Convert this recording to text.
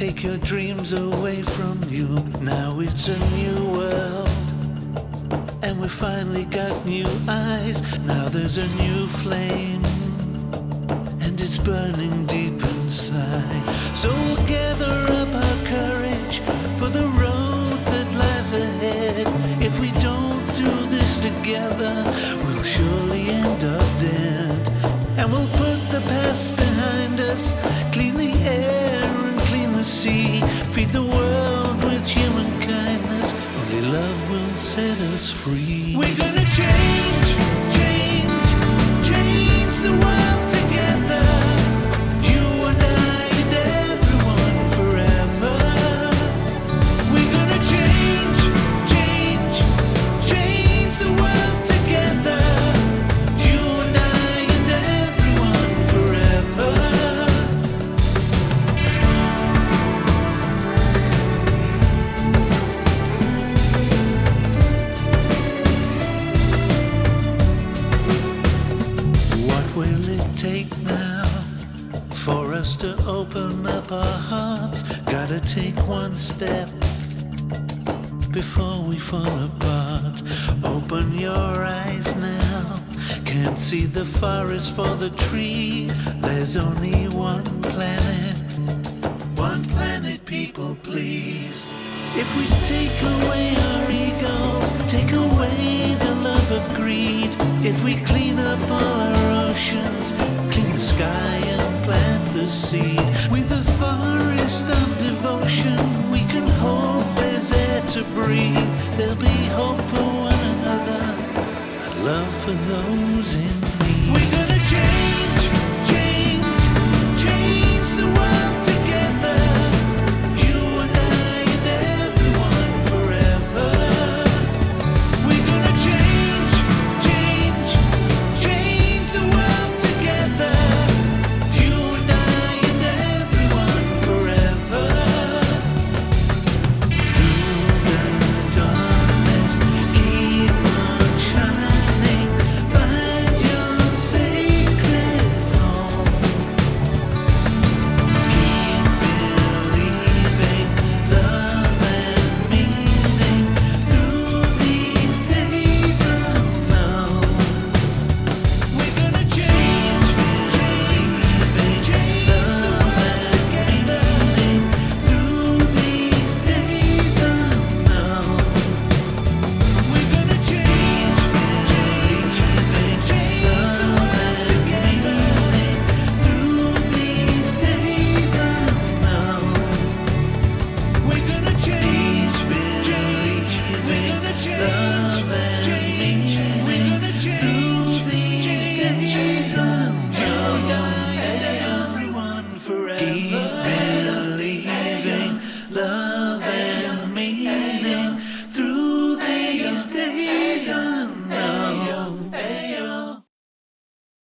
take your dreams away from you. Now it's a new world, and we finally got new eyes. Now there's a new flame, and it's burning deep inside. So we'll gather up our courage for the road that lies ahead. If we don't do this together, we'll surely end up dead. And we'll put the past behind us, clean the air and clean the sea, feed the world with human kindness. Only love will set us free. We're gonna change, change, change the world together. You and I and everyone forever. We're gonna change, change, change the world together. You and I and everyone forever. What will it take now for us to open up our hearts? Gotta take one step before we fall apart. Open your eyes now. Can't see the forest for the trees. There's only one planet, people, please. If we take away our egos, take away the love of greed, if we clean up all our oceans, clean the sky and plant the seed, with a forest of devotion, we can hope there's air to breathe. There'll be hope for one another, and love for those in need.